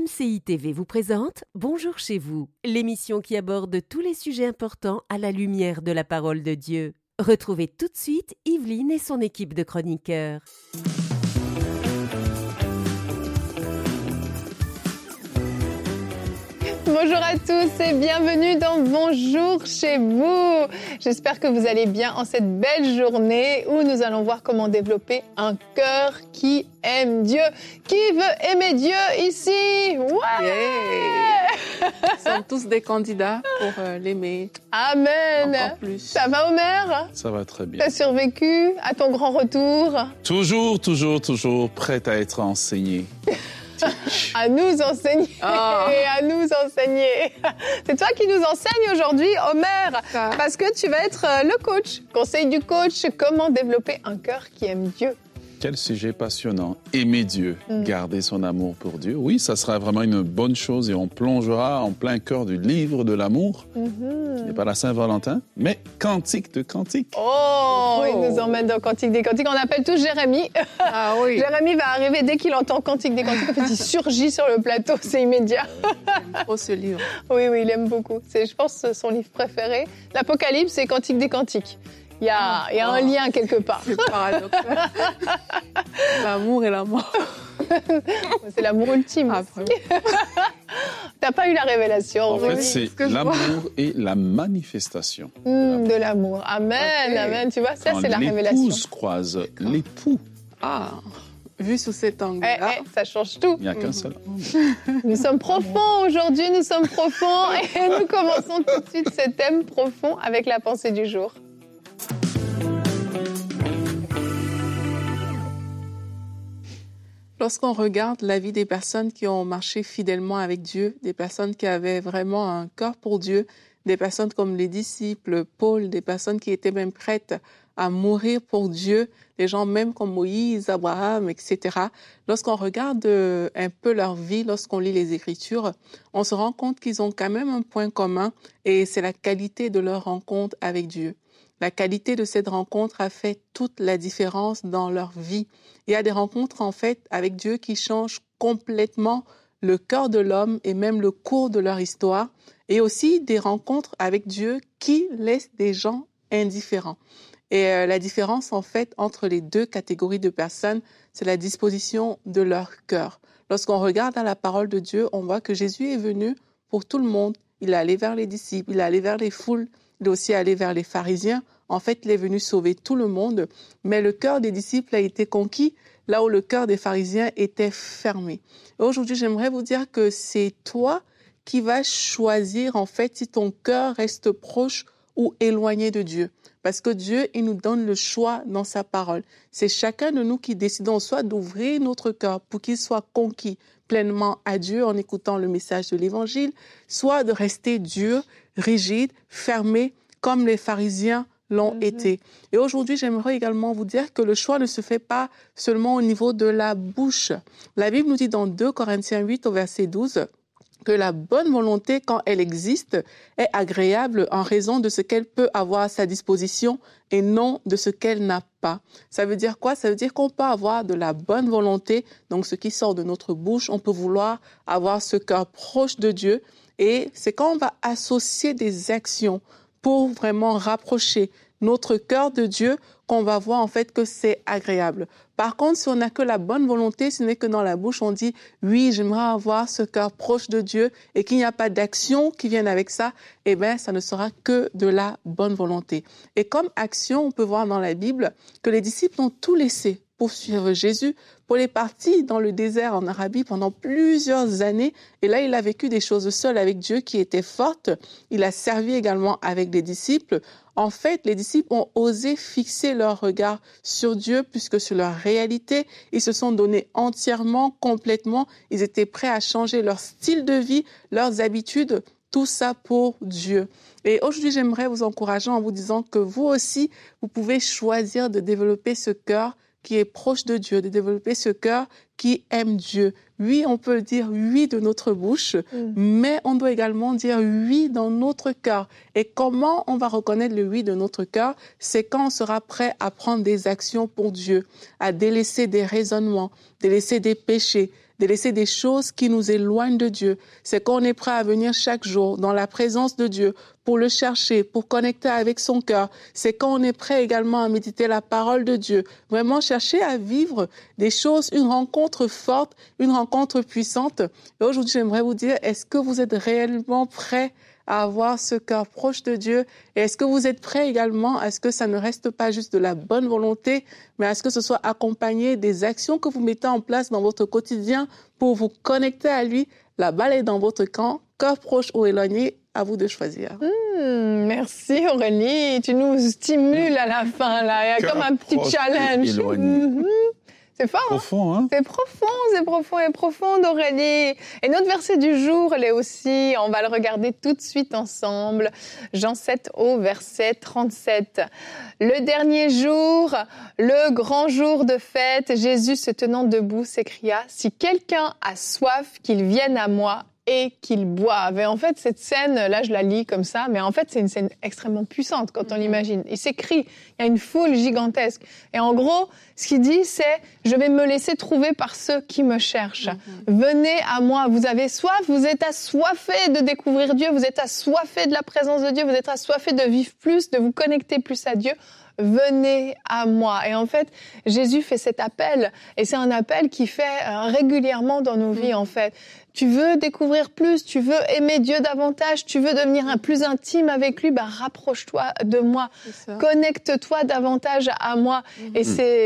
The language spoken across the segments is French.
MCI TV vous présente Bonjour chez vous, l'émission qui aborde tous les sujets importants à la lumière de la parole de Dieu. Retrouvez tout de suite Yveline et son équipe de chroniqueurs. Bonjour à tous et bienvenue dans Bonjour chez vous. J'espère que vous allez bien en cette belle journée où nous allons voir comment développer un cœur qui aime Dieu. Qui veut aimer Dieu ici? Ouais! Yeah. Nous sommes tous des candidats pour l'aimer. Amen! Encore plus. Ça va, Omer? Ça va très bien. T'as survécu à ton grand retour? Toujours prête à être enseignée. À nous enseigner, à nous enseigner. C'est toi qui nous enseigne aujourd'hui, Omer, parce que tu vas être le coach. Conseil du coach, comment développer un cœur qui aime Dieu. Quel sujet passionnant. Aimer Dieu, garder son amour pour Dieu. Oui, ça sera vraiment une bonne chose et on plongera en plein cœur du livre de l'amour. Ce n'est pas la Saint-Valentin, mais Cantique de Cantique. Oh, il nous emmène dans Cantique des Cantiques. On appelle tous Jérémy. Ah oui. Jérémy va arriver dès qu'il entend Cantique des Cantiques. En fait, il surgit sur le plateau, c'est immédiat. J'aime trop ce livre. Oui, il aime beaucoup. C'est, je pense, son livre préféré. L'Apocalypse, c'est Cantique des Cantiques. Il y a un lien quelque part. C'est paradoxal. L'amour et la mort. C'est l'amour ultime. Après. T'as pas eu la révélation. En fait, oui. c'est l'amour et la manifestation. De l'amour. Amen, Okay. amen. Tu vois, ça, Quand c'est la révélation. l'épouse croise l'époux, Ah, vu sous cet angle-là. Ça change tout. il n'y a qu'un seul. Nous sommes profonds aujourd'hui, nous sommes profonds. Et nous commençons tout de suite ce thème profond avec la pensée du jour. Lorsqu'on regarde la vie des personnes qui ont marché fidèlement avec Dieu, des personnes qui avaient vraiment un cœur pour Dieu, des personnes comme les disciples, Paul, des personnes qui étaient même prêtes à mourir pour Dieu, des gens même comme Moïse, Abraham, etc. Lorsqu'on regarde un peu leur vie, lorsqu'on lit les Écritures, on se rend compte qu'ils ont quand même un point commun et c'est la qualité de leur rencontre avec Dieu. La qualité de cette rencontre a fait toute la différence dans leur vie. Il y a des rencontres, en fait, avec Dieu qui changent complètement le cœur de l'homme et même le cours de leur histoire. Et aussi des rencontres avec Dieu qui laissent des gens indifférents. Et la différence, en fait, entre les deux catégories de personnes, c'est la disposition de leur cœur. Lorsqu'on regarde à la parole de Dieu, on voit que Jésus est venu pour tout le monde. Il est allé vers les disciples, il est allé vers les foules, il est aussi allé vers les pharisiens. En fait, il est venu sauver tout le monde, mais le cœur des disciples a été conquis là où le cœur des pharisiens était fermé. Et aujourd'hui, j'aimerais vous dire que c'est toi qui vas choisir, en fait, si ton cœur reste proche ou éloigné de Dieu. Parce que Dieu, il nous donne le choix dans sa parole. C'est chacun de nous qui décidons soit d'ouvrir notre cœur pour qu'il soit conquis pleinement à Dieu en écoutant le message de l'Évangile, soit de rester dur, rigide, fermé, comme les pharisiens l'ont été. Et aujourd'hui, j'aimerais également vous dire que le choix ne se fait pas seulement au niveau de la bouche. La Bible nous dit dans 2 Corinthiens 8 au verset 12 que la bonne volonté, quand elle existe, est agréable en raison de ce qu'elle peut avoir à sa disposition et non de ce qu'elle n'a pas. Ça veut dire quoi? Ça veut dire qu'on peut avoir de la bonne volonté, donc ce qui sort de notre bouche, on peut vouloir avoir ce cœur proche de Dieu et c'est quand on va associer des actions pour vraiment rapprocher notre cœur de Dieu qu'on va voir en fait que c'est agréable. Par contre, si on n'a que la bonne volonté, ce n'est que dans la bouche, on dit « oui, j'aimerais avoir ce cœur proche de Dieu » et qu'il n'y a pas d'action qui vienne avec ça, eh bien, ça ne sera que de la bonne volonté. Et comme action, on peut voir dans la Bible que les disciples ont tout laissé pour suivre Jésus. Paul est parti dans le désert en Arabie pendant plusieurs années et là, il a vécu des choses seul avec Dieu qui étaient fortes. Il a servi également avec les disciples. En fait, les disciples ont osé fixer leur regard sur Dieu puisque sur leur réalité, ils se sont donnés entièrement, complètement. Ils étaient prêts à changer leur style de vie, leurs habitudes, tout ça pour Dieu. Et aujourd'hui, j'aimerais vous encourager en vous disant que vous aussi, vous pouvez choisir de développer ce cœur qui est proche de Dieu, de développer ce cœur qui aime Dieu. Oui, on peut dire oui de notre bouche, mais on doit également dire oui dans notre cœur. Et comment on va reconnaître le oui de notre cœur? C'est quand on sera prêt à prendre des actions pour Dieu, à délaisser des raisonnements, délaisser des péchés, de laisser des choses qui nous éloignent de Dieu. C'est qu'on est prêt à venir chaque jour dans la présence de Dieu pour le chercher, pour connecter avec son cœur. C'est quand on est prêt également à méditer la parole de Dieu. Vraiment chercher à vivre des choses, une rencontre forte, une rencontre puissante. Et aujourd'hui, j'aimerais vous dire, est-ce que vous êtes réellement prêt à avoir ce cœur proche de Dieu? Et est-ce que vous êtes prêt également à ce que ça ne reste pas juste de la bonne volonté, mais à ce que ce soit accompagné des actions que vous mettez en place dans votre quotidien pour vous connecter à lui? La balle est dans votre camp, cœur proche ou éloigné, à vous de choisir. Merci Aurélie, tu nous stimules à la fin là, il y a comme un petit challenge. C'est fort, profond, hein? C'est profond et profond d'Aurélie. Et notre verset du jour, elle est aussi, on va le regarder tout de suite ensemble. Jean 7 au verset 37. Le dernier jour, le grand jour de fête, Jésus se tenant debout s'écria, « Si quelqu'un a soif, qu'il vienne à moi et qu'il boive. » Et en fait, cette scène, là, je la lis comme ça, mais en fait, c'est une scène extrêmement puissante quand on l'imagine. Il s'écrit, il y a une foule gigantesque. Et en gros, ce qu'il dit, c'est « Je vais me laisser trouver par ceux qui me cherchent. Venez à moi. Vous avez soif, vous êtes assoiffés de découvrir Dieu, vous êtes assoiffés de la présence de Dieu, vous êtes assoiffés de vivre plus, de vous connecter plus à Dieu. Venez à moi. » Et en fait, Jésus fait cet appel, et c'est un appel qu'il fait régulièrement dans nos vies, en fait. Tu veux découvrir plus, tu veux aimer Dieu davantage, tu veux devenir plus intime avec lui, rapproche-toi de moi, connecte-toi davantage à moi. Et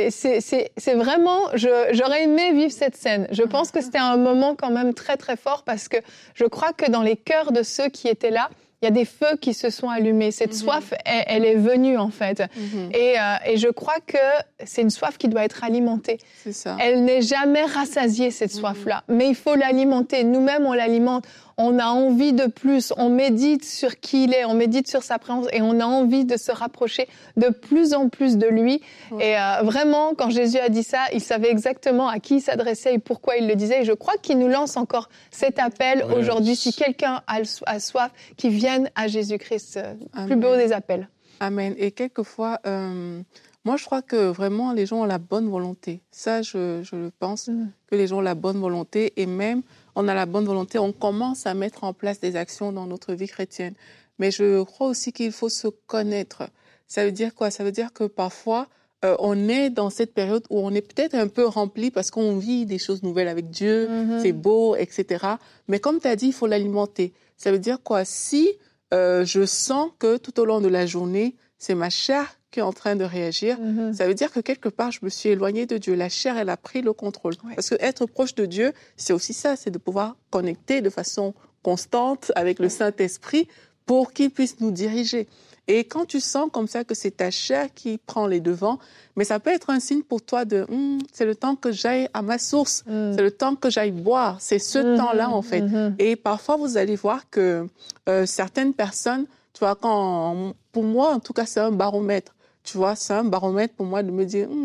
c'est vraiment, j'aurais aimé vivre cette scène. Je pense que c'était un moment quand même très très fort, parce que je crois que dans les cœurs de ceux qui étaient là, il y a des feux qui se sont allumés. Cette soif, elle est venue, en fait. Et je crois que c'est une soif qui doit être alimentée. C'est ça. Elle n'est jamais rassasiée, cette soif-là. Mais il faut l'alimenter. Nous-mêmes, on l'alimente. On a envie de plus. On médite sur qui il est. On médite sur sa présence. Et on a envie de se rapprocher de plus en plus de lui. Et vraiment, quand Jésus a dit ça, il savait exactement à qui il s'adressait et pourquoi il le disait. Et je crois qu'il nous lance encore cet appel aujourd'hui. Si quelqu'un a soif, qu'il vienne à Jésus-Christ. Plus beau des appels. Amen. Et quelquefois, moi, je crois que vraiment, les gens ont la bonne volonté. Ça, je le pense, que les gens ont la bonne volonté. Et même, on a la bonne volonté, on commence à mettre en place des actions dans notre vie chrétienne. Mais je crois aussi qu'il faut se connaître. Ça veut dire quoi? Ça veut dire que parfois, on est dans cette période où on est peut-être un peu rempli parce qu'on vit des choses nouvelles avec Dieu, c'est beau, etc. Mais comme tu as dit, il faut l'alimenter. Ça veut dire quoi? Si je sens que tout au long de la journée, c'est ma chair qui est en train de réagir, ça veut dire que quelque part, je me suis éloignée de Dieu. La chair, elle a pris le contrôle. Parce que être proche de Dieu, c'est aussi ça, c'est de pouvoir connecter de façon constante avec le Saint-Esprit pour qu'il puisse nous diriger. Et quand tu sens comme ça que c'est ta chair qui prend les devants, mais ça peut être un signe pour toi de c'est le temps que j'aille à ma source, c'est le temps que j'aille boire, c'est ce temps-là en fait. Et parfois vous allez voir que certaines personnes, tu vois, pour moi en tout cas c'est un baromètre, tu vois, c'est un baromètre pour moi de me dire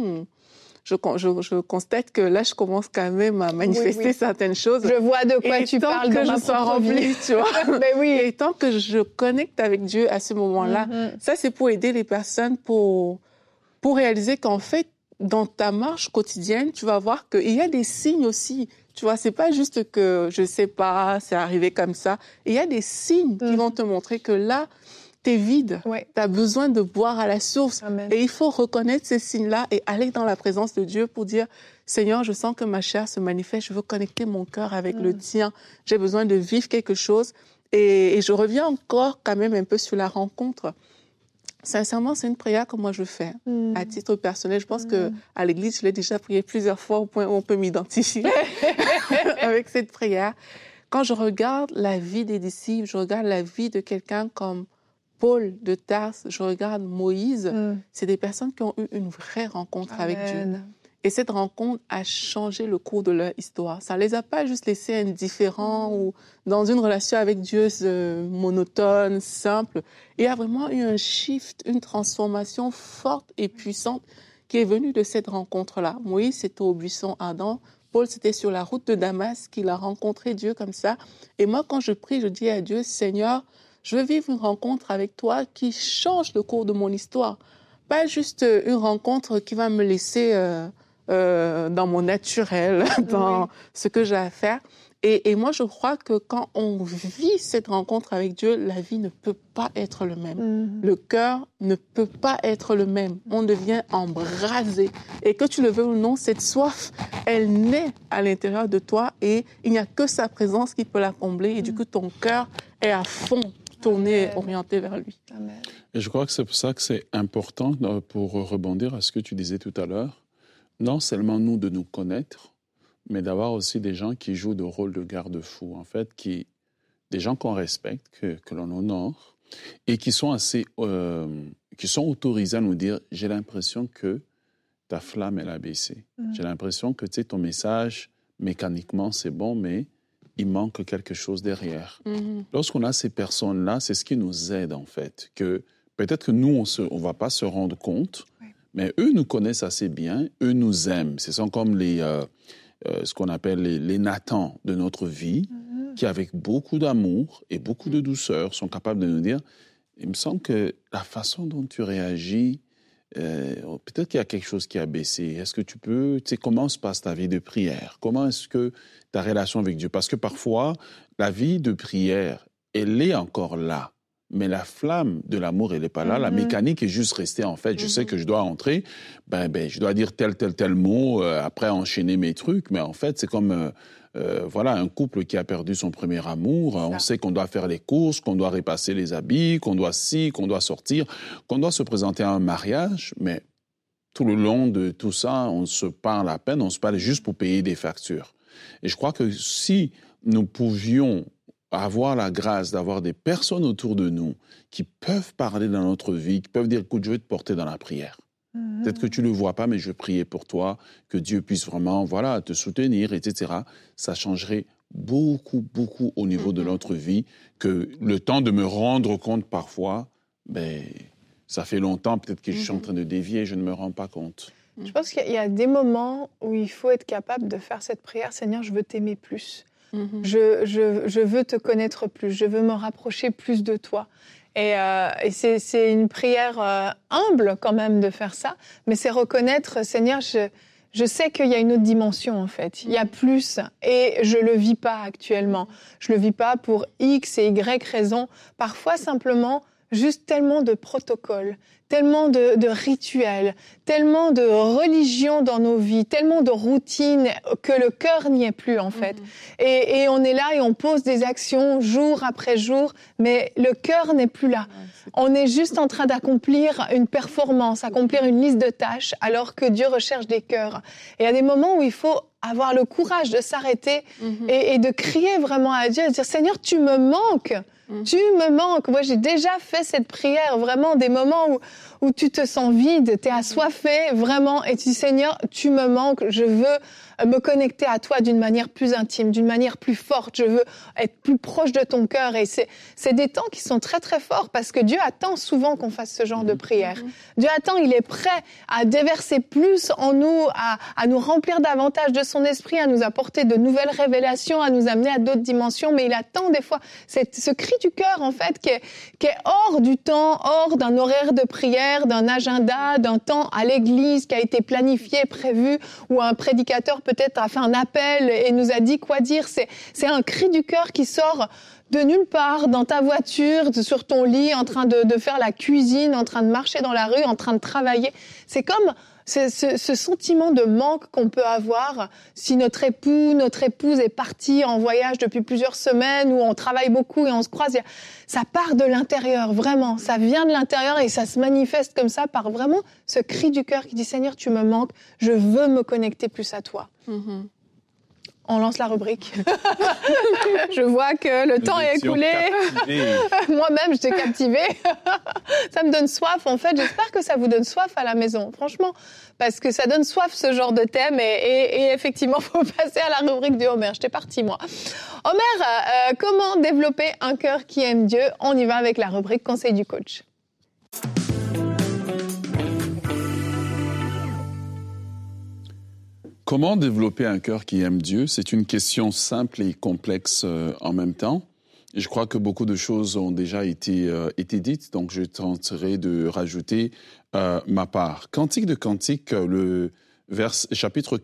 je constate que là, je commence quand même à manifester certaines choses. Je vois de quoi tu parles dans ma propre vie. Et tant que je sois remplie, tu vois. Mais oui. Et tant que je connecte avec Dieu à ce moment-là, ça, c'est pour aider les personnes pour réaliser qu'en fait, dans ta marche quotidienne, tu vas voir qu'il y a des signes aussi. Tu vois, c'est pas juste que, je sais pas, c'est arrivé comme ça. Il y a des signes qui vont te montrer que là, t'es vide, tu as besoin de boire à la source. Amen. Et il faut reconnaître ces signes-là et aller dans la présence de Dieu pour dire « Seigneur, je sens que ma chair se manifeste, je veux connecter mon cœur avec le tien, j'ai besoin de vivre quelque chose. » Et je reviens encore quand même un peu sur la rencontre. Sincèrement, c'est une prière que moi je fais à titre personnel. Je pense qu'à l'église, je l'ai déjà priée plusieurs fois au point où on peut m'identifier avec cette prière. Quand je regarde la vie des disciples, je regarde la vie de quelqu'un comme Paul de Tarse, je regarde Moïse, c'est des personnes qui ont eu une vraie rencontre avec Dieu. Et cette rencontre a changé le cours de leur histoire. Ça ne les a pas juste laissés indifférents ou dans une relation avec Dieu monotone, simple. Il y a vraiment eu un shift, une transformation forte et puissante qui est venue de cette rencontre-là. Moïse, c'était au buisson ardent. Paul, c'était sur la route de Damas qu'il a rencontré Dieu comme ça. Et moi, quand je prie, je dis à Dieu, Seigneur, je veux vivre une rencontre avec toi qui change le cours de mon histoire. Pas juste une rencontre qui va me laisser dans mon naturel, dans ce que j'ai à faire. Et moi, je crois que quand on vit cette rencontre avec Dieu, la vie ne peut pas être le même. Le cœur ne peut pas être le même. On devient embrasé. Et que tu le veux ou non, cette soif, elle naît à l'intérieur de toi et il n'y a que sa présence qui peut la combler. Et du coup, ton cœur est à fond tourné, orienté vers lui. Amen. Et je crois que c'est pour ça que c'est important, pour rebondir à ce que tu disais tout à l'heure, non seulement nous de nous connaître, mais d'avoir aussi des gens qui jouent le rôle de garde-fou, en fait, des gens qu'on respecte, que l'on honore, et qui sont qui sont autorisés à nous dire « j'ai l'impression que ta flamme, elle a baissé. J'ai l'impression que, tu sais, ton message, mécaniquement, c'est bon, mais il manque quelque chose derrière. » Lorsqu'on a ces personnes-là, c'est ce qui nous aide, en fait, que peut-être que nous, on va pas se rendre compte, mais eux nous connaissent assez bien, eux nous aiment. Ce sont comme ce qu'on appelle les Nathans de notre vie, qui, avec beaucoup d'amour et beaucoup de douceur, sont capables de nous dire « il me semble que la façon dont tu réagis, peut-être qu'il y a quelque chose qui a baissé. Est-ce que tu peux... Tu sais, comment se passe ta vie de prière? Comment est-ce que ta relation avec Dieu? » Parce que parfois, la vie de prière, elle est encore là. Mais la flamme de l'amour, elle n'est pas là. La mécanique est juste restée, en fait. Je sais que je dois entrer, je dois dire tel mot, après enchaîner mes trucs. Mais en fait, c'est comme voilà, un couple qui a perdu son premier amour. On sait qu'on doit faire les courses, qu'on doit repasser les habits, qu'on doit qu'on doit sortir, qu'on doit se présenter à un mariage. Mais tout le long de tout ça, on se parle à peine, on se parle juste pour payer des factures. Et je crois que si nous pouvions avoir la grâce d'avoir des personnes autour de nous qui peuvent parler dans notre vie, qui peuvent dire « écoute, je vais te porter dans la prière. Peut-être que tu ne le vois pas, mais je vais prier pour toi, que Dieu puisse vraiment te soutenir, etc. » Ça changerait beaucoup, beaucoup au niveau de notre vie, que le temps de me rendre compte parfois, ça fait longtemps peut-être que je suis en train de dévier, je ne me rends pas compte. Je pense qu'il y a des moments où il faut être capable de faire cette prière « Seigneur, je veux t'aimer plus. » Je veux te connaître plus, je veux me rapprocher plus de toi. Et c'est une prière humble quand même de faire ça, mais c'est reconnaître, Seigneur, je sais qu'il y a une autre dimension en fait, il y a plus et je le vis pas actuellement. Je le vis pas pour X et Y raisons, parfois simplement juste tellement de protocoles, tellement de rituels, tellement de religion dans nos vies, tellement de routines que le cœur n'y est plus en fait. Et on est là et on pose des actions jour après jour, mais le cœur n'est plus là. On est juste en train d'accomplir une performance, accomplir une liste de tâches, alors que Dieu recherche des cœurs. Et il y a des moments où il faut avoir le courage de s'arrêter et de crier vraiment à Dieu, de dire « Seigneur, tu me manques !» Tu me manques. Moi, j'ai déjà fait cette prière, vraiment, des moments où tu te sens vide, t'es assoiffé, vraiment, et tu dis, Seigneur, tu me manques, je veux me connecter à toi d'une manière plus intime, d'une manière plus forte, je veux être plus proche de ton cœur. Et c'est des temps qui sont très, très forts parce que Dieu attend souvent qu'on fasse ce genre de prière. Dieu attend, il est prêt à déverser plus en nous, à nous remplir davantage de son esprit, à nous apporter de nouvelles révélations, à nous amener à d'autres dimensions, mais il attend des fois ce cri du cœur, en fait, qui est hors du temps, hors d'un horaire de prière, d'un agenda, d'un temps à l'église qui a été planifié, prévu, où un prédicateur peut-être a fait un appel et nous a dit quoi dire. C'est un cri du cœur qui sort de nulle part, dans ta voiture, sur ton lit, en train de faire la cuisine, en train de marcher dans la rue, en train de travailler. C'est comme ce sentiment de manque qu'on peut avoir si notre épouse est partie en voyage depuis plusieurs semaines, ou on travaille beaucoup et on se croise. Ça part de l'intérieur, vraiment. Ça vient de l'intérieur et ça se manifeste comme ça par vraiment ce cri du cœur qui dit « Seigneur, tu me manques, je veux me connecter plus à toi ». On lance la rubrique. Je vois que le temps est écoulé. Moi-même, j'étais captivée. Ça me donne soif, en fait. J'espère que ça vous donne soif à la maison, franchement. Parce que ça donne soif, ce genre de thème. Et effectivement, il faut passer à la rubrique du Homer. J'étais partie, moi. Homer, comment développer un cœur qui aime Dieu? On y va avec la rubrique Conseil du coach. Comment développer un cœur qui aime Dieu? C'est une question simple et complexe en même temps. Et je crois que beaucoup de choses ont déjà été dites, donc je tenterai de rajouter ma part. Cantique de Cantique, le chapitre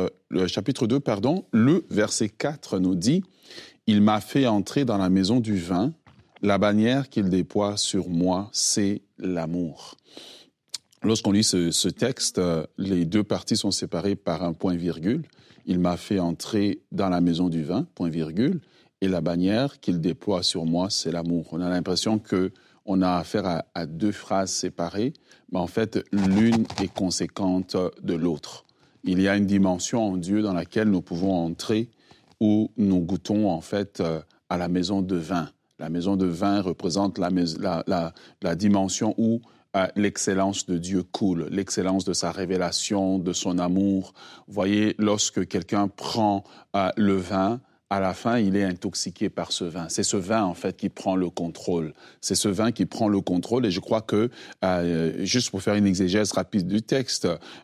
2, le verset 4 nous dit « Il m'a fait entrer dans la maison du vin, la bannière qu'il déploie sur moi, c'est l'amour. » Lorsqu'on lit ce texte, les deux parties sont séparées par un point-virgule. « Il m'a fait entrer dans la maison du vin, point-virgule, et la bannière qu'il déploie sur moi, c'est l'amour. » On a l'impression qu'on a affaire à deux phrases séparées, mais en fait, l'une est conséquente de l'autre. Il y a une dimension en Dieu dans laquelle nous pouvons entrer où nous goûtons en fait à la maison de vin. La maison de vin représente la dimension où l'excellence de Dieu coule, l'excellence de sa révélation, de son amour. Vous voyez, lorsque quelqu'un prend le vin, à la fin, il est intoxiqué par ce vin. C'est ce vin, en fait, qui prend le contrôle. C'est ce vin qui prend le contrôle. Et je crois que, juste pour faire une exégèse rapide du texte,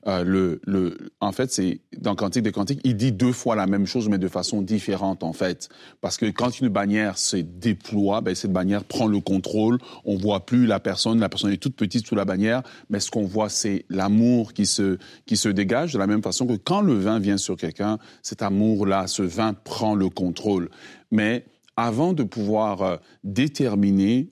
en fait, c'est dans Cantique des Cantiques, il dit deux fois la même chose, mais de façon différente, en fait. Parce que quand une bannière se déploie, cette bannière prend le contrôle. On voit plus la personne est toute petite sous la bannière, mais ce qu'on voit, c'est l'amour qui se dégage, de la même façon que quand le vin vient sur quelqu'un, cet amour-là, ce vin prend le contrôle. Mais avant de pouvoir déterminer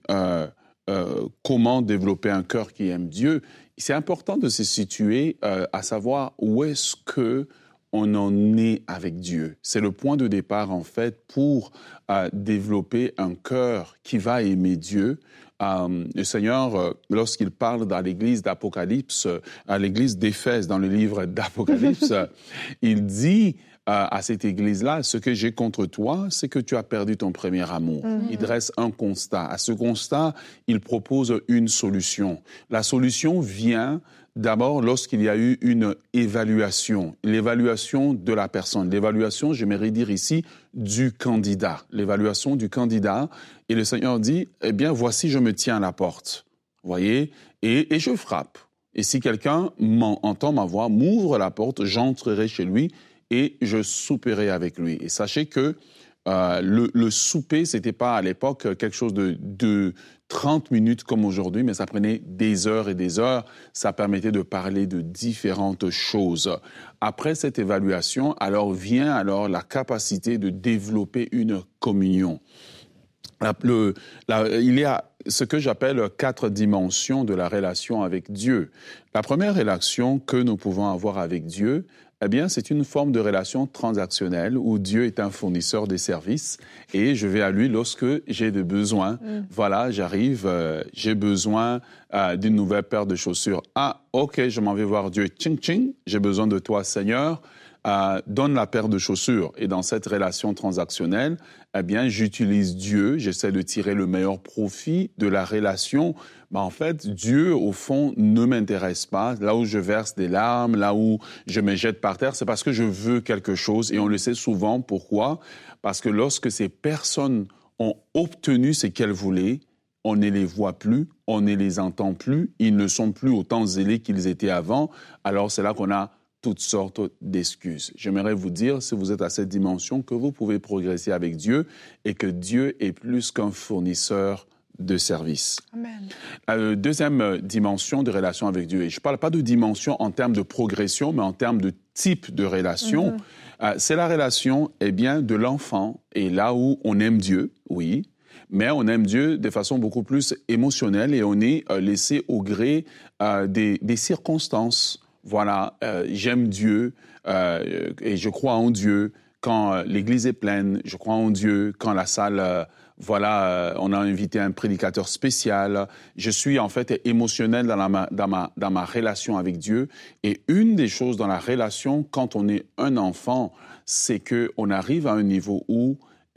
comment développer un cœur qui aime Dieu, c'est important de se situer à savoir où est-ce que on en est avec Dieu. C'est le point de départ, en fait, pour développer un cœur qui va aimer Dieu. Le Seigneur, lorsqu'il parle dans l'église d'Apocalypse, à l'église d'Éphèse, dans le livre d'Apocalypse, il dit à cette église-là, ce que j'ai contre toi, c'est que tu as perdu ton premier amour. Il dresse un constat. À ce constat, il propose une solution. La solution vient d'abord lorsqu'il y a eu une évaluation. L'évaluation de la personne. L'évaluation, j'aimerais dire ici, du candidat. L'évaluation du candidat. Et le Seigneur dit, eh bien, voici, je me tiens à la porte. Vous voyez? Et je frappe. Et si quelqu'un entend ma voix, m'ouvre la porte, j'entrerai chez lui et je souperai avec lui. Et sachez que le souper, c'était pas à l'époque quelque chose de 30 minutes comme aujourd'hui, mais ça prenait des heures et des heures. Ça permettait de parler de différentes choses. Après cette évaluation, vient la capacité de développer une communion. Il y a ce que j'appelle 4 dimensions de la relation avec Dieu. La première relation que nous pouvons avoir avec Dieu, eh bien, c'est une forme de relation transactionnelle où Dieu est un fournisseur de services et je vais à lui lorsque j'ai des besoins. Voilà, j'arrive, j'ai besoin d'une nouvelle paire de chaussures. Ah, ok, je m'en vais voir Dieu. Tching, tching, j'ai besoin de toi, Seigneur. Donne la paire de chaussures. Et dans cette relation transactionnelle, eh bien, j'utilise Dieu, j'essaie de tirer le meilleur profit de la relation. En fait, Dieu, au fond, ne m'intéresse pas. Là où je verse des larmes, là où je me jette par terre, c'est parce que je veux quelque chose. Et on le sait souvent. Pourquoi? Parce que lorsque ces personnes ont obtenu ce qu'elles voulaient, on ne les voit plus, on ne les entend plus, ils ne sont plus autant zélés qu'ils étaient avant. Alors, c'est là qu'on a toutes sortes d'excuses. J'aimerais vous dire, si vous êtes à cette dimension, que vous pouvez progresser avec Dieu et que Dieu est plus qu'un fournisseur de services. Amen. Deuxième dimension de relation avec Dieu, et je ne parle pas de dimension en termes de progression, mais en termes de type de relation, c'est la relation de l'enfant, et là où on aime Dieu, oui, mais on aime Dieu de façon beaucoup plus émotionnelle et on est laissé au gré des circonstances. Voilà, j'aime Dieu et je crois en Dieu quand l'église est pleine, je crois en Dieu quand la salle, on a invité un prédicateur spécial. Je suis en fait émotionnel dans ma relation avec Dieu. Et une des choses dans la relation, quand on est un enfant, c'est qu'on arrive à un niveau où,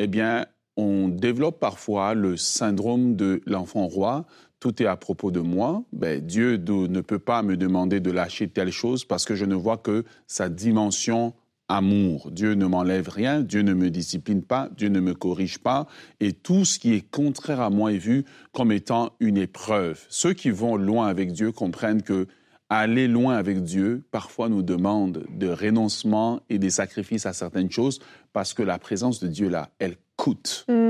on développe parfois le syndrome de l'enfant roi. Tout est à propos de moi. Dieu ne peut pas me demander de lâcher telle chose parce que je ne vois que sa dimension amour. Dieu ne m'enlève rien, Dieu ne me discipline pas, Dieu ne me corrige pas. Et tout ce qui est contraire à moi est vu comme étant une épreuve. Ceux qui vont loin avec Dieu comprennent que aller loin avec Dieu, parfois nous demande de renoncement et des sacrifices à certaines choses parce que la présence de Dieu là, elle coûte.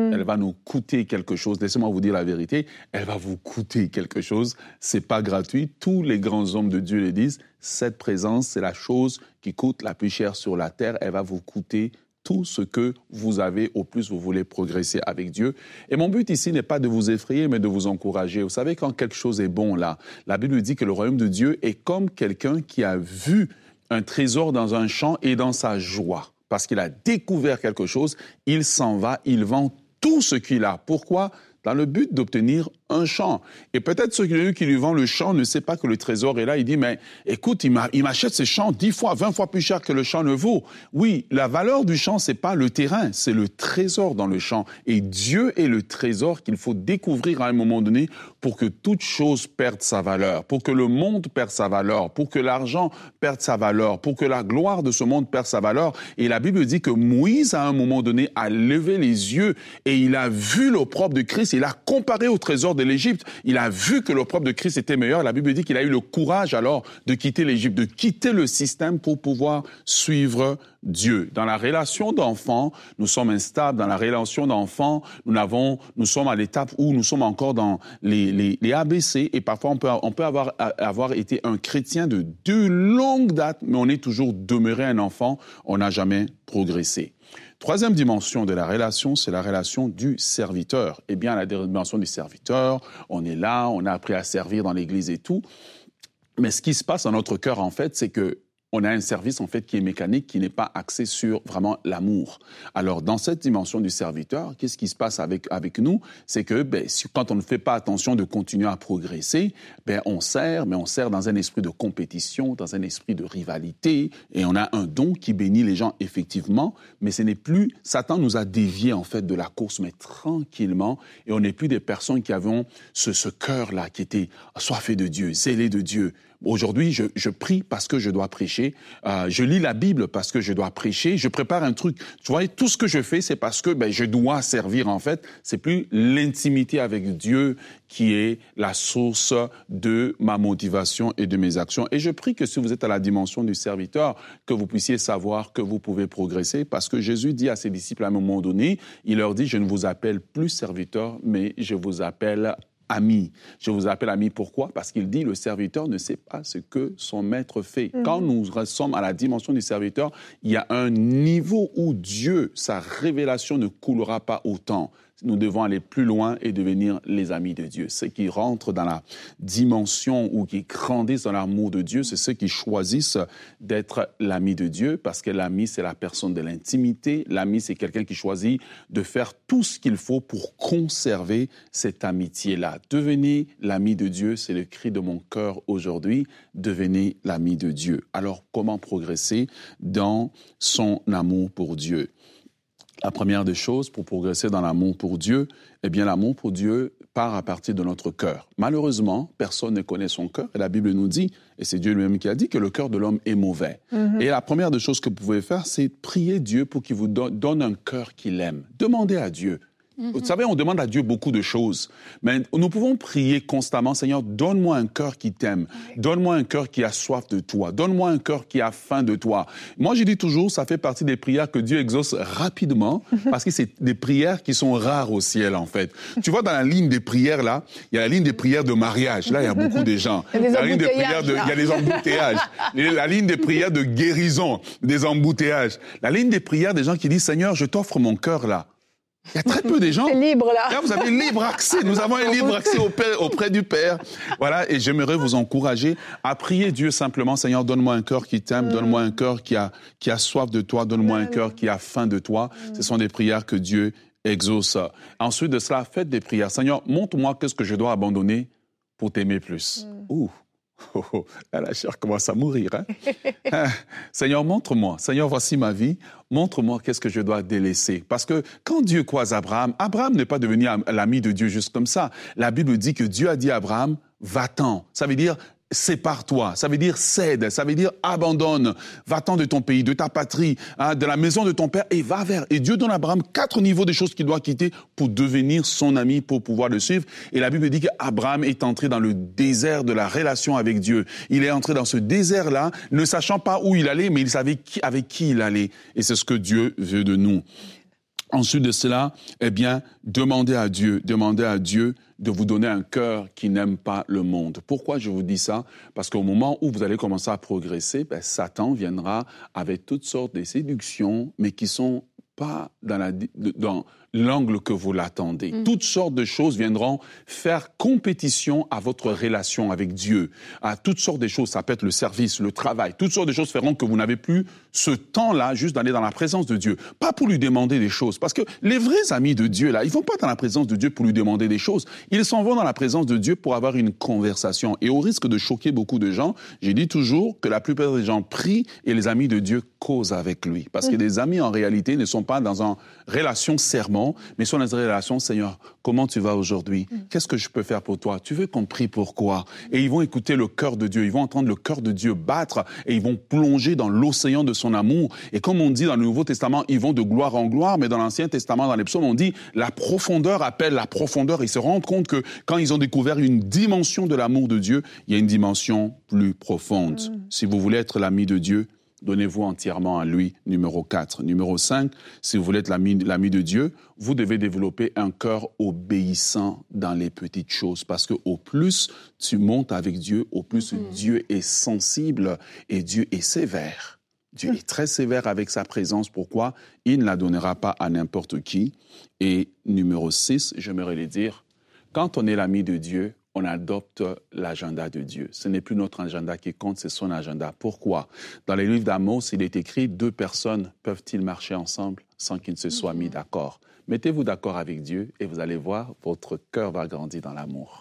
Elle va nous coûter quelque chose. Laissez-moi vous dire la vérité, elle va vous coûter quelque chose. C'est pas gratuit. Tous les grands hommes de Dieu le disent. Cette présence, c'est la chose qui coûte la plus chère sur la terre. Elle va vous coûter tout ce que vous avez, au plus vous voulez progresser avec Dieu. Et mon but ici n'est pas de vous effrayer, mais de vous encourager. Vous savez, quand quelque chose est bon là, la Bible dit que le royaume de Dieu est comme quelqu'un qui a vu un trésor dans un champ et dans sa joie. Parce qu'il a découvert quelque chose, il s'en va, il vend tout ce qu'il a. Pourquoi ? Dans le but d'obtenir un champ. Et peut-être celui qui lui vend le champ ne sait pas que le trésor est là. Il dit, mais écoute, il m'achète ce champ 10 fois, 20 fois plus cher que le champ ne vaut. Oui, la valeur du champ, c'est pas le terrain, c'est le trésor dans le champ. Et Dieu est le trésor qu'il faut découvrir à un moment donné pour que toute chose perde sa valeur, pour que le monde perde sa valeur, pour que l'argent perde sa valeur, pour que la gloire de ce monde perde sa valeur. Et la Bible dit que Moïse, à un moment donné, a levé les yeux et il a vu l'opprobre de Christ. Il a comparé au trésor de l'Égypte. Il a vu que l'opprobre de Christ était meilleur. La Bible dit qu'il a eu le courage alors de quitter l'Égypte, de quitter le système pour pouvoir suivre Dieu. Dans la relation d'enfant, nous sommes instables. Dans la relation d'enfant, nous sommes à l'étape où nous sommes encore dans les ABC et parfois on peut avoir été un chrétien de longue date, mais on est toujours demeuré un enfant. On n'a jamais progressé. Troisième dimension de la relation, c'est la relation du serviteur. Eh bien, la dimension du serviteur, on est là, on a appris à servir dans l'église et tout. Mais ce qui se passe dans notre cœur, en fait, c'est que on a un service, en fait, qui est mécanique, qui n'est pas axé sur vraiment l'amour. Alors, dans cette dimension du serviteur, qu'est-ce qui se passe avec nous? C'est que, quand on ne fait pas attention de continuer à progresser, on sert, mais on sert dans un esprit de compétition, dans un esprit de rivalité, et on a un don qui bénit les gens, effectivement, mais ce n'est plus, Satan nous a déviés, en fait, de la course, mais tranquillement, et on n'est plus des personnes qui avons ce cœur-là, qui était soifé de Dieu, zélé de Dieu. Aujourd'hui, je prie parce que je dois prêcher. Je lis la Bible parce que je dois prêcher. Je prépare un truc. Tu vois, tout ce que je fais, c'est parce que je dois servir, en fait. C'est plus l'intimité avec Dieu qui est la source de ma motivation et de mes actions. Et je prie que si vous êtes à la dimension du serviteur, que vous puissiez savoir que vous pouvez progresser, parce que Jésus dit à ses disciples à un moment donné, il leur dit, je ne vous appelle plus serviteur, mais je vous appelle ami. Je vous appelle ami, pourquoi? Parce qu'il dit, le serviteur ne sait pas ce que son maître fait. Quand nous sommes à la dimension du serviteur, il y a un niveau où Dieu, sa révélation ne coulera pas autant. Nous devons aller plus loin et devenir les amis de Dieu. Ceux qui rentrent dans la dimension ou qui grandissent dans l'amour de Dieu, c'est ceux qui choisissent d'être l'ami de Dieu, parce que l'ami, c'est la personne de l'intimité. L'ami, c'est quelqu'un qui choisit de faire tout ce qu'il faut pour conserver cette amitié-là. Devenez l'ami de Dieu, c'est le cri de mon cœur aujourd'hui. Devenez l'ami de Dieu. Alors, comment progresser dans son amour pour Dieu? La première des choses pour progresser dans l'amour pour Dieu, eh bien, l'amour pour Dieu part à partir de notre cœur. Malheureusement, personne ne connaît son cœur et la Bible nous dit, et c'est Dieu lui-même qui a dit, que le cœur de l'homme est mauvais. Et la première des choses que vous pouvez faire, c'est prier Dieu pour qu'il vous donne un cœur qu'il aime. Demandez à Dieu. Vous savez, on demande à Dieu beaucoup de choses, mais nous pouvons prier constamment, Seigneur, donne-moi un cœur qui t'aime, donne-moi un cœur qui a soif de toi, donne-moi un cœur qui a faim de toi. Moi, je dis toujours, ça fait partie des prières que Dieu exauce rapidement, parce que c'est des prières qui sont rares au ciel, en fait. Tu vois, dans la ligne des prières, là, il y a la ligne des prières de mariage. Là, il y a beaucoup de gens. Il y a des embouteillages. Il y a des embouteillages. La ligne des prières de guérison, des embouteillages. La ligne des prières des gens qui disent, Seigneur, je t'offre mon cœur, là. Il y a très peu de gens. C'est libre, là. Là, vous avez libre accès. Nous avons un libre accès auprès du Père. Voilà. Et j'aimerais vous encourager à prier Dieu simplement. Seigneur, donne-moi un cœur qui t'aime. Donne-moi un cœur qui a soif de toi. Donne-moi un cœur qui a faim de toi. Ce sont des prières que Dieu exauce. Ensuite de cela, faites des prières. Seigneur, montre-moi qu'est-ce que je dois abandonner pour t'aimer plus. Ouh. La chair commence à mourir. Seigneur, montre-moi. Seigneur, voici ma vie. Montre-moi qu'est-ce que je dois délaisser. Parce que quand Dieu croise Abraham, Abraham n'est pas devenu l'ami de Dieu juste comme ça. La Bible dit que Dieu a dit à Abraham, va-t'en. Ça veut dire, sépare-toi, ça veut dire cède, ça veut dire abandonne, va-t'en de ton pays, de ta patrie, de la maison de ton père et va vers. Et Dieu donne à Abraham 4 niveaux de choses qu'il doit quitter pour devenir son ami, pour pouvoir le suivre. Et la Bible dit qu'Abraham est entré dans le désert de la relation avec Dieu. Il est entré dans ce désert-là, ne sachant pas où il allait, mais il savait avec qui il allait. Et c'est ce que Dieu veut de nous. Ensuite de cela, demandez à Dieu de vous donner un cœur qui n'aime pas le monde. Pourquoi je vous dis ça? Parce qu'au moment où vous allez commencer à progresser, Satan viendra avec toutes sortes de séductions, mais qui sont pas dans l'angle que vous l'attendez. Toutes sortes de choses viendront faire compétition à votre relation avec Dieu. À toutes sortes de choses, ça peut être le service, le travail. Toutes sortes de choses feront que vous n'avez plus ce temps-là juste d'aller dans la présence de Dieu. Pas pour lui demander des choses. Parce que les vrais amis de Dieu, là, ils vont pas dans la présence de Dieu pour lui demander des choses. Ils s'en vont dans la présence de Dieu pour avoir une conversation. Et au risque de choquer beaucoup de gens, j'ai dit toujours que la plupart des gens prient et les amis de Dieu causent avec lui. Parce que les amis, en réalité, ne sont pas dans une relation serment, mais sont dans une relation, Seigneur, comment tu vas aujourd'hui? Qu'est-ce que je peux faire pour toi? Tu veux qu'on prie pourquoi? Et ils vont écouter le cœur de Dieu, ils vont entendre le cœur de Dieu battre et ils vont plonger dans l'océan de son amour. Et comme on dit dans le Nouveau Testament, ils vont de gloire en gloire, mais dans l'Ancien Testament, dans les psaumes, on dit la profondeur appelle la profondeur. Ils se rendent compte que quand ils ont découvert une dimension de l'amour de Dieu, il y a une dimension plus profonde. Si vous voulez être l'ami de Dieu, donnez-vous entièrement à lui, numéro 4. Numéro 5, si vous voulez être l'ami de Dieu, vous devez développer un cœur obéissant dans les petites choses. Parce que au plus tu montes avec Dieu, au plus Dieu est sensible et Dieu est sévère. Dieu est très sévère avec sa présence. Pourquoi? Il ne la donnera pas à n'importe qui. Et numéro 6, j'aimerais le dire, quand on est l'ami de Dieu, on adopte l'agenda de Dieu. Ce n'est plus notre agenda qui compte, c'est son agenda. Pourquoi? Dans les livres d'Amos, il est écrit « 2 personnes peuvent-ils marcher ensemble sans qu'ils ne se soient mis d'accord ?» Mettez-vous d'accord avec Dieu et vous allez voir, votre cœur va grandir dans l'amour.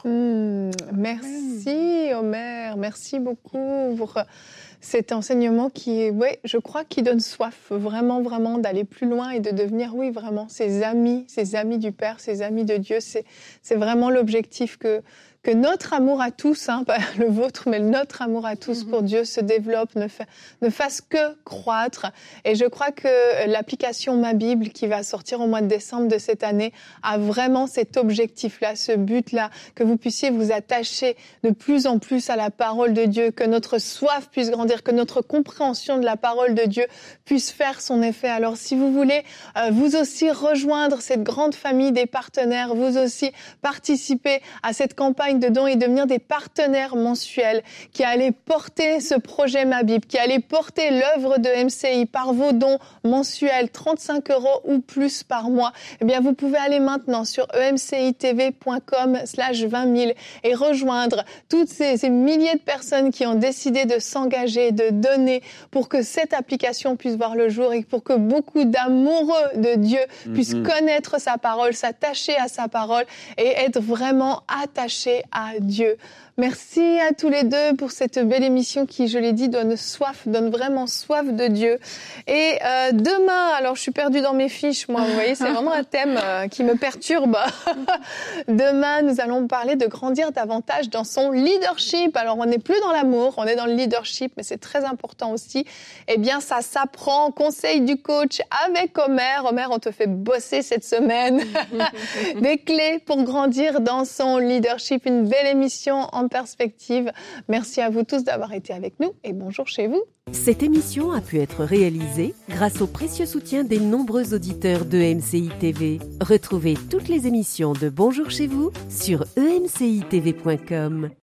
Merci Omer, merci beaucoup pour cet enseignement qui, je crois, qui donne soif vraiment, vraiment d'aller plus loin et de devenir, vraiment, ses amis du Père, ses amis de Dieu. C'est vraiment l'objectif que notre amour à tous, pas le vôtre, mais notre amour à tous pour Dieu se développe, ne fasse que croître. Et je crois que l'application Ma Bible qui va sortir au mois de décembre de cette année a vraiment cet objectif-là, ce but-là, que vous puissiez vous attacher de plus en plus à la parole de Dieu, que notre soif puisse grandir, que notre compréhension de la parole de Dieu puisse faire son effet. Alors si vous voulez vous aussi rejoindre cette grande famille des partenaires, vous aussi participer à cette campagne de dons et devenir des partenaires mensuels qui allaient porter ce projet Ma Bible, qui allaient porter l'œuvre de MCI par vos dons mensuels, 35 € ou plus par mois, eh bien vous pouvez aller maintenant sur emcitv.com/20 000 et rejoindre toutes ces milliers de personnes qui ont décidé de s'engager, de donner pour que cette application puisse voir le jour et pour que beaucoup d'amoureux de Dieu puissent connaître sa parole, s'attacher à sa parole et être vraiment attachés à Dieu. Merci à tous les deux pour cette belle émission qui, je l'ai dit, donne vraiment soif de Dieu. Et demain, alors je suis perdue dans mes fiches, moi, vous voyez, c'est vraiment un thème qui me perturbe. Demain, nous allons parler de grandir davantage dans son leadership. Alors, on n'est plus dans l'amour, on est dans le leadership, mais c'est très important aussi. Eh bien, ça s'apprend. Conseil du coach avec Omer. Omer, on te fait bosser cette semaine. Des clés pour grandir dans son leadership. Une belle émission en perspective. Merci à vous tous d'avoir été avec nous et bonjour chez vous. Cette émission a pu être réalisée grâce au précieux soutien des nombreux auditeurs de MCI TV. Retrouvez toutes les émissions de Bonjour chez vous sur emcitv.com.